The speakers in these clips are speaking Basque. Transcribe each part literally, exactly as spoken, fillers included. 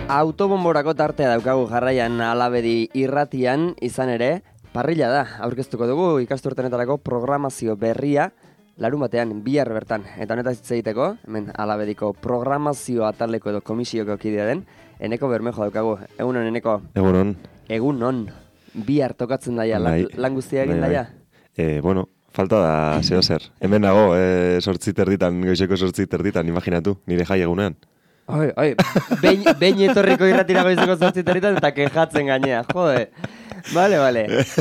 Autobomborako tartea daukagu jarraian Alabedi irratian, izan ere, parrilla da, aurkeztuko dugu ikasturtenetarako programazio berria, larun batean, bihar bertan. Eta honetaz hitz egiteko, hemen Alabediko programazio ataleko edo komisioko kidea den, Eneko Bermejo daukagu. Egunon, Eneko? Egunon. Egunon. Bihar tokatzen daia, lan, lan guztia egin daia? Eh, bueno, falta da zeo zer. Hemen nago, eh, sortzi terditan, goizeko sortzi terditan, imaginatu, nire jai egunean. Oi, oi, behin, behin etorriko irratira goizeko sortzi terditan eta kejatzen gainea, jode. Vale, vale.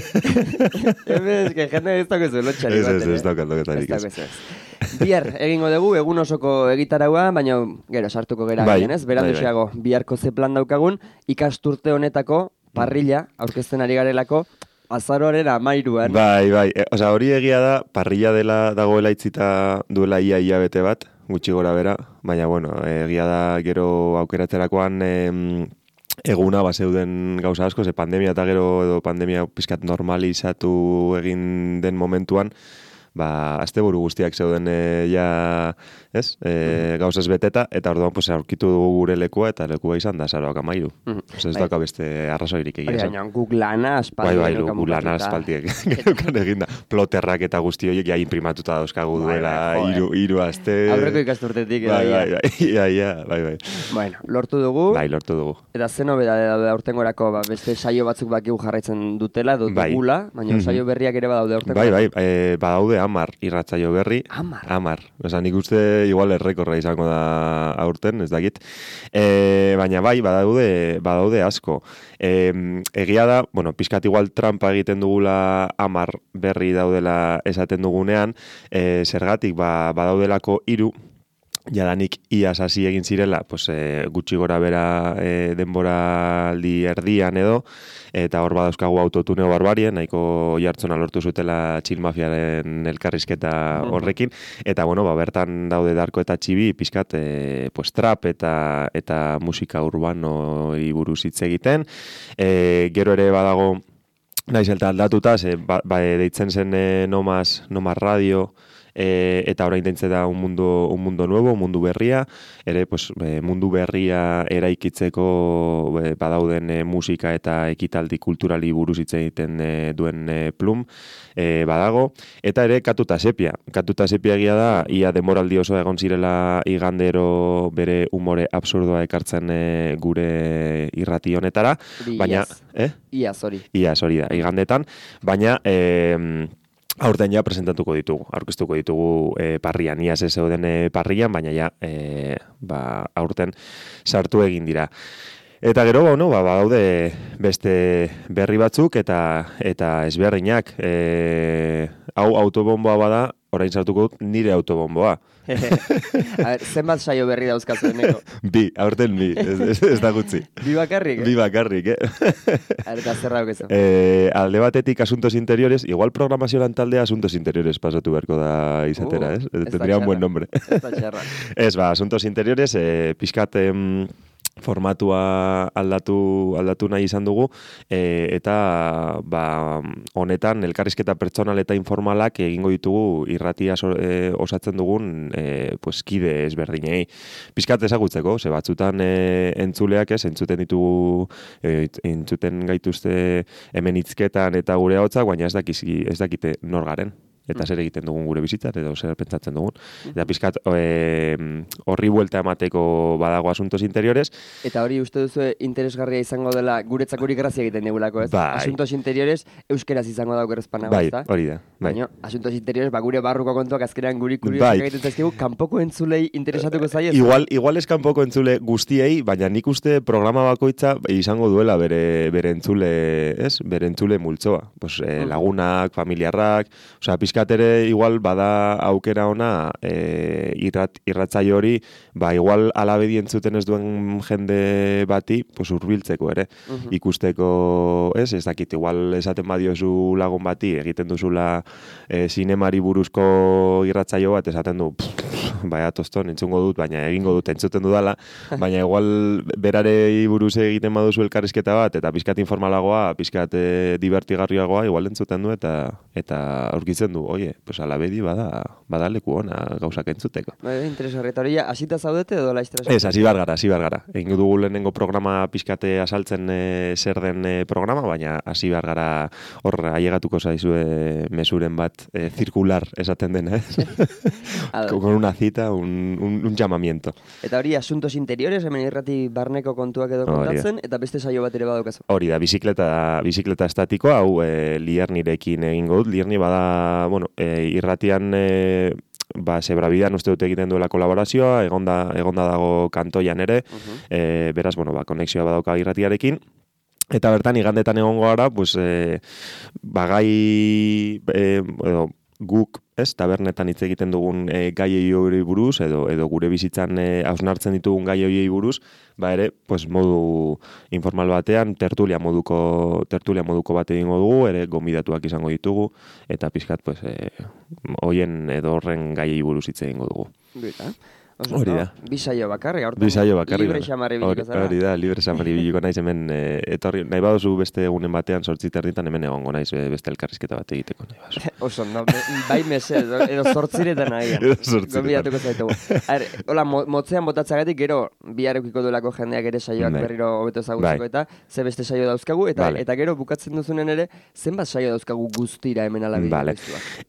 Hemen eske jende ez dago zuen lotxari baten. Ez, ez, eh? ez daukat loketarik ez. Bihar egingo dugu egun osoko egitaraua, baina gero sartuko gera bai, ginen, ez? Beranduxeago, bai, bai. Biharko ze plan daukagun, ikasturte honetako parrilla, aurkezten ari garelako, azaroaren amairuan. Bai, bai, e, oza, hori egia da, parrilla dela dagoela itzita duela ia ia bete bat, gutxi gora bera, baina bueno, egia da gero aukeratzerakoan em, eguna bazeuden gauza asko, ze pandemia eta gero edo pandemia pizkat normalizatu egin den momentuan, ba, asteburu guztiak zeuden e, ja, ez, e, gauzaz beteta, eta orduan pues, aurkitu dugu gure lekua, eta lekua izan da zaroak amairu. Mm -hmm. Ez dauka beste arrazoirik egia. Baina, guk lana aspaldi. Bai, bai, guk lana aspaldiek. Gerokan eginda. Ploterrak eta guzti horiek ja imprimatuta dauzkagu duela hiru hiru aste. Aurreko ikasturtetik. Bai, bai, bai, ja, ja, bai, bai. Bueno, lortu dugu. Bai, lortu dugu. Eta zen nobedade daude aurtengorako, ba, beste saio batzuk bakigu jarraitzen dutela, dut bai. dugula, baina mm -hmm. saio berriak ere badaude aurtengorako. Bai, bai, e, badaude amar irratsaio berri. Amar? Amar. Osa, nik uste igual errekorra izango da aurten, ez dakit. E, baina bai, badaude, badaude asko. E, egia da, bueno, pizkat igual trampa egiten dugula amar berri daudela esaten dugunean, e, zergatik ba, badaudelako hiru, jadanik iaz hasi egin zirela, pues, e, gutxi gora bera e, denboraldi erdian edo, eta hor badauzkagu autotuneo barbarien, nahiko jartzona lortu zutela Chill Mafiaren elkarrizketa horrekin, eta bueno, ba, bertan daude Darko eta Txibi, pizkat, e, pues, trap eta, eta musika urbanoi buruz hitz egiten, e, gero ere badago, naiz eta aldatuta, ze, ba, ba, deitzen zen e, Nomas, Nomas Radio, E, eta orain dentze da un mundo, un mundo nuevo, un mundu berria, ere pues, e, mundu berria eraikitzeko e, badauden e, musika eta ekitaldi kulturali buruz hitz egiten e, duen e, plum e, badago, eta ere Katuta Sepia. Katuta Sepia egia da, ia demoraldi oso egon zirela igandero bere umore absurdoa ekartzen e, gure irrati honetara, baina... Eh? Iaz hori. Iaz hori da, igandetan, baina... E, aurten ja presentatuko ditugu, aurkeztuko ditugu e, parrian, iaz ez zeuden e, parrian, baina ja e, ba, aurten sartu egin dira. Eta gero, bueno, ba, badaude beste berri batzuk eta eta ezberdinak. E, hau autobomboa bada, orain sartuko dut nire autobomboa. A ver, zenbat saio berri dauzkazu Eneko? Bi, aurten bi, ez, ez, ez da gutxi. Bi bakarrik, eh? Bi bakarrik, eh? Eta zerra aukezu. Eh, alde batetik Asuntos Interiores, igual programazioan taldea Asuntos Interiores pasatu beharko da izatera, uh, ez? Tendría un buen nombre. Ez da txarra. Ez, ba, Asuntos Interiores, eh, pixkat... Eh, formatua aldatu aldatu nahi izan dugu e, eta ba, honetan elkarrizketa pertsonal eta informalak egingo ditugu irratia so, e, osatzen dugun e, pues, kide ezberdinei. Pizkat ezagutzeko, ze batzutan e, entzuleak ez, entzuten ditugu e, entzuten gaituzte hemen hitzketan eta gure ahotzak, baina ez dakizi, ez dakite nor garen. Eta zer egiten dugun gure bizitzan, edo zer pentsatzen dugun. Eta pizkat e, horri buelta emateko badago Asuntos Interiores. Eta hori uste duzu interesgarria izango dela, guretzak hori grazia egiten digulako, ez? Bai. Asuntos Interiores euskeraz izango dago errezpanago, bai, ezta? Hori da. Bai. Baina, Asuntos Interiores, ba, gure barruko kontuak azkenean guri kuriosak bai. egiten zaizkigu, kanpoko entzulei interesatuko zaie? Igual, igual ez kanpoko entzule guztiei, baina nik uste programa bakoitza izango duela bere, bere entzule, ez? Bere entzule multzoa. Pues, eh, lagunak, familiarrak, osea, ere igual bada aukera ona e, irrat, irratzaio hori, ba igual Alabedi entzuten ez duen jende bati, pues hurbiltzeko ere. Uh-huh. Ikusteko, ez, ez dakit, igual esaten badiozu lagun bati, egiten duzula e, zinemari buruzko irratzaio bat, esaten du, baina toston, entzungo dut, baina egingo dut entzuten dudala, baina igual berarei buruz egiten baduzu elkarrizketa bat, eta pizkat informalagoa, pizkat e, divertigarriagoa, igual entzuten du, eta eta aurkitzen du oie, pues alabedi bada, bada leku ona gauzak entzuteko. Bai, interesgarri. Eta hori, hasita zaudete edo laiztera? Ez, hasi behar gara, hasi behar gara. Egin dugu lehenengo programa pixkate asaltzen e, zer den e, programa, baina hasi behar gara hor ailegatuko zaizue mesuren bat e, zirkular esaten dena, eh? Con una cita, un, un, un llamamiento. Eta hori, asuntos interiores, hemen irrati barneko kontuak edo kontatzen, eta beste saio bat ere badaukazu. Hori da, bizikleta, bizikleta estatiko, hau e, Liernirekin egingo dut. Lierni bada, bueno, e, irratian e, ba, Zebrabidean uste dut egiten duela kolaborazioa, egonda, egonda dago kantoian ere, uh-huh. e, beraz, bueno, ba, konexioa badauka irratiarekin. Eta bertan, igandetan egongo gara, pues, e, bagai, e, edo, guk, ez, tabernetan hitz egiten dugun e, gai hori buruz, edo, edo gure bizitzan e, hausnartzen ditugun gai hori buruz, ba ere, pues, modu informal batean, tertulia moduko, tertulia moduko bat egingo dugu, ere gonbidatuak izango ditugu, eta pixkat, pues, e, hoien edo horren gai buruz hitz egingo dugu. Bita. Hori da. Bisaio bakarri, aurten. Bisaio bakarri. Libre xamarri biliko zara. Hori da, libre xamarri biliko naiz hemen, e, etorri, nahi baduzu beste egunen batean, sortzi terditan hemen egongo naiz beste elkarrizketa bat egiteko nahi baduzu. Oso, no, bai mese, edo sortziretan nahian. Edo sortziretan. Gonbidatuko zaitugu. Hola, motzean botatzagatik, gero, biharekiko duelako jendeak ere saioak berriro hobeto ezagutzeko eta ze beste saio dauzkagu, eta vale. Eta gero bukatzen duzunen ere, zenbat saio dauzkagu guztira hemen alabi. Vale.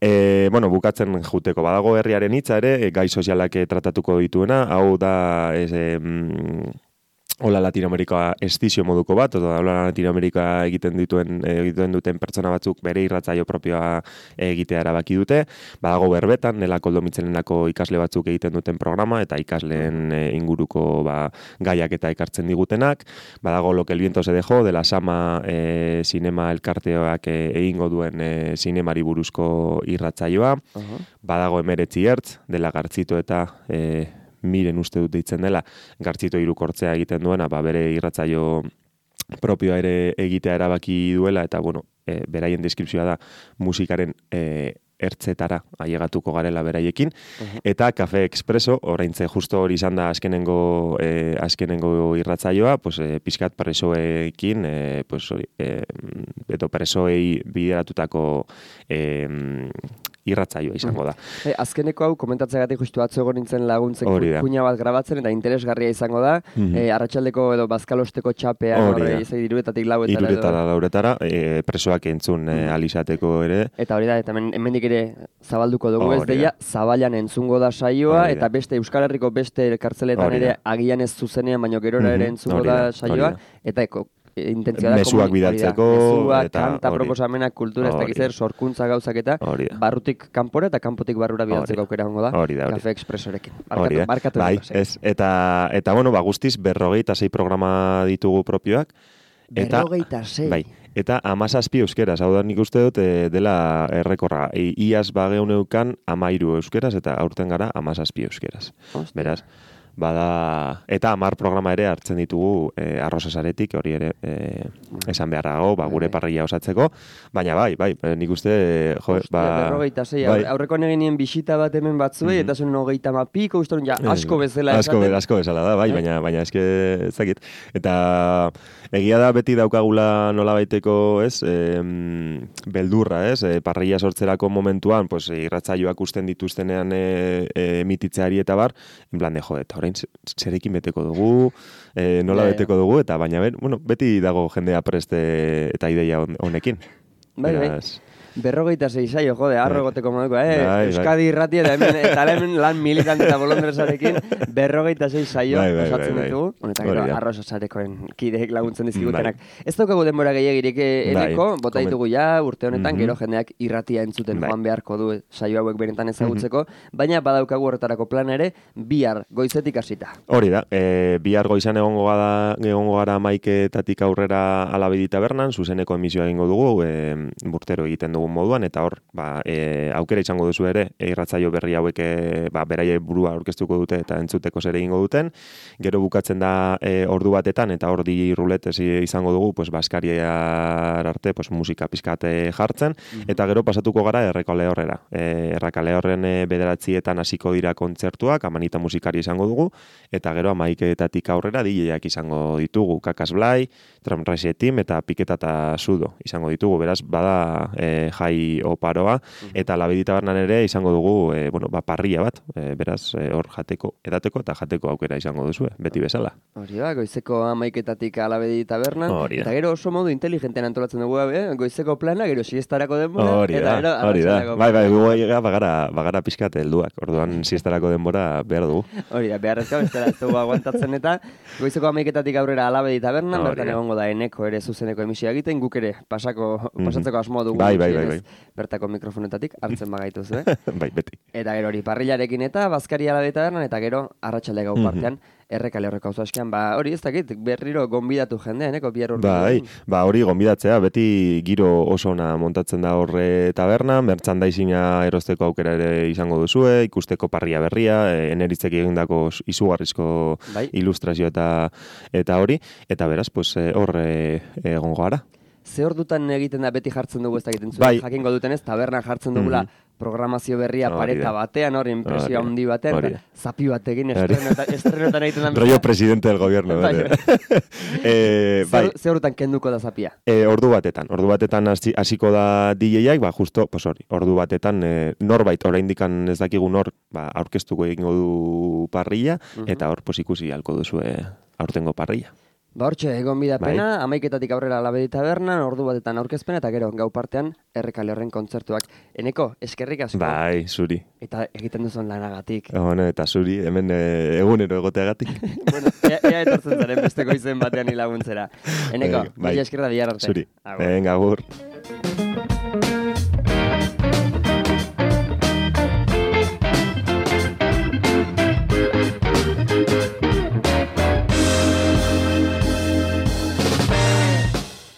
E, bueno, bukatzen juteko badago herriaren hitza ere, gai sozialak tratatuko dituena, hau da ez, eh, hola Latinoamerika estizio moduko bat, oda hola Latinoamerika egiten dituen egiten duten pertsona batzuk bere irratzaio propioa egitea erabaki dute. Badago berbetan, Nela Koldo Mitxelenako ikasle batzuk egiten duten programa, eta ikasleen e, inguruko ba, gaiak eta ekartzen digutenak. Badago Lo que el viento se dejó, de la Sama e, sinema elkarteoak e, egingo duen e, sinemari buruzko irratzaioa. Uh-huh. Badago Emeretzi Ertz, dela Gartzito eta e, Miren uste dut deitzen dela, Gartzito irukortzea egiten duena, ba, bere irratzaio propioa ere egitea erabaki duela, eta bueno, e, beraien deskripzioa da musikaren e, ertzetara ailegatuko garela beraiekin, uh-huh. Eta Cafe Expreso, oraintze justo hori izan da azkenengo, e, azkenengo irratzaioa, pues, e, pixkat presoekin, e, pues, e, edo presoei bideratutako e, irratzaioa izango da. E, azkeneko hau, komentatzeagatik justu atzo egon nintzen laguntzen kuina bat grabatzen, eta interesgarria izango da, mm-hmm. e, arratsaldeko edo bazkalosteko txapean, horre, izai diruetatik lauetara. Iruetara lauretara, e, presoak entzun e, alizateko ere. Eta hori da, eta hemendik ere zabalduko dugu ez deia, Zaballan entzungo da saioa, eta beste Euskal Herriko beste kartzeletan ere agian ez zuzenean, baino gerora ere entzungo da saioa, eta eko, intentzia da mezuak bidatzeko mezuak, kanta, proposamenak, kultura, ez dakizer, sorkuntza gauzak eta barrutik kanpora eta kanpotik barrura bidatzeko aukera hongo da, Cafe Expresorekin. Hori da, bai, ez, eta, eta bueno, ba, guztiz, berrogeita sei programa ditugu propioak. Berrogeita sei? Bai, eta amazazpi euskeraz, hau da nik uste dut e, dela errekorra. E, iaz bageun eukan amairu euskeraz eta aurten gara amazazpi euskeraz. Ostia. Beraz, bada, eta amar programa ere hartzen ditugu e, arrozasaretik, hori ere e, esan beharrago, ba, gure parrilla osatzeko, baina bai, bai, nik uste, jo, Ostia, ba... berrogeita sei, bai. Aurreko negenien bisita bat hemen batzuei, mm-hmm. Eta zuen hogeita mapiko, uste ja, asko bezala esaten. Asko, asko bezala da, bai, baina, baina eske, ezakit. Eta egia da beti daukagula nolabaiteko, ez, e, beldurra, ez, e, parrilla sortzerako momentuan, pues, irratzaioak usten dituztenean e, e, emititzeari eta bar, en plan de, jo, eta zerekin beteko dugu, e, nola yeah, beteko dugu, eta baina ben, bueno, beti dago jendea preste eta ideia honekin. Bai, bai. Berrogeita sei saio, jode, arro egoteko moduko, eh? Bai, Euskadi irrati eta hemen, eta hemen lan militante eta bolondresarekin berrogeita sei saio bai, bai, osatzen bai, ditugu. Bai, eta gero arroz osarekoen kideek laguntzen dizkigutenak. Bai. Ez daukagu denbora gehiagirik eneko, bai, bota ditugu ja, urte honetan, mm-hmm. Gero jendeak irratia entzuten bai. Joan beharko du saio hauek benetan ezagutzeko, mm-hmm. Baina badaukagu horretarako plan ere, bihar goizetik hasita. Hori da, e, bihar goizan egongo gara, egongo gara maiketatik aurrera Alabedi tabernan, zuzeneko emisioa egingo dugu, e, burtero egiten dugu moduan, eta hor, ba, e, aukera izango duzu ere, irratzaio berri hauek e, ba, beraie burua aurkeztuko dute eta entzuteko zer egingo duten. Gero bukatzen da e, ordu batetan, eta hor di ruletez izango dugu, pues, baskariar arte, pues, musika pizkate jartzen, mm-hmm. Eta gero pasatuko gara errekale horrera. E, errekale horren e, bederatzietan hasiko dira kontzertuak, amanita musikari izango dugu, eta gero amaiketatik aurrera D J-ak izango ditugu, Kakas Blai, Tramrasie Team eta Piketa eta Sudo izango ditugu, beraz, bada e, jai oparoa, eta Alabedi tabernan ere izango dugu, e, bueno, ba, parrilla bat, e, beraz, e, hor jateko, edateko eta jateko aukera izango duzu, beti bezala. Hori da, goizeko amaiketatik Alabedi tabernan, Hori da. eta gero oso modu inteligentean antolatzen dugu, eh? Goizeko plana, gero siestarako denbora, Hori eta da, gero hori da. arratsaleko Bai, bai, plana. gu ega bagara, bagara pixkat helduak, orduan siestarako denbora behar dugu. Hori da, beharrezka bestela ez dugu aguantatzen eta goizeko amaiketatik aurrera Alabedi tabernan, Hori bertan da. egongo da Eneko ere zuzeneko emisioa egiten, guk ere pasako, pasatzeko asmoa dugu Bai, bai, gutxienez, bai, bertako mikrofonetatik hartzen bagaituz, eh? Bai, beti. Eta gero hori parrillarekin eta bazkari Alabedi tabernan, eta gero arratsalde gau partean, errekale horreko auzo askean, ba hori ez dakit, berriro gonbidatu jendea, Eneko bihar hor. Bai, ba hori gonbidatzea, beti giro oso ona montatzen da horre taberna, merchandisinga erosteko aukera ere izango duzue, ikusteko parria berria, e, eneritzek egindako izugarrizko Bai. ilustrazio eta eta hori, eta beraz, pues eh, hor eh, egongo gara. Ze ordutan egiten da beti jartzen dugu ez dakit entzule, Bai. jakingo dutenez, tabernan jartzen dugula programazio berria Hori pareta da. batean, hor impresio Hori da. handi batean, Hori eta da. zapi batekin Hori. estrenotan, estrenotan egiten da. Rollo presidente del gobierno. Bai. bere. eh, bai, Ze ordutan kenduko da zapia? E, ordu batetan, ordu batetan hasi- hasiko da D J-ak, ba, justo, pues hori, ordu batetan e, norbait, oraindikan ez dakigu nor, ba, aurkeztuko egingo du parrilla, eta hor, pues ikusi halko duzu aurtengo parrilla. Ba hortxe, egon bidapena, Bai. amaiketatik aurrera Alabedi tabernan, ordu batetan aurkezpena, eta gero, gau partean, errekale horren kontzertuak. Eneko, eskerrik asko. Bai, zuri. Eta egiten duzun lanagatik. Bueno, eta zuri, hemen e, egunero egoteagatik. bueno, ea, ea etortzen zaren besteko izen batean hilaguntzera. Eneko, Bai. mila esker da bihar arte. Zuri. Agur. Venga, agur.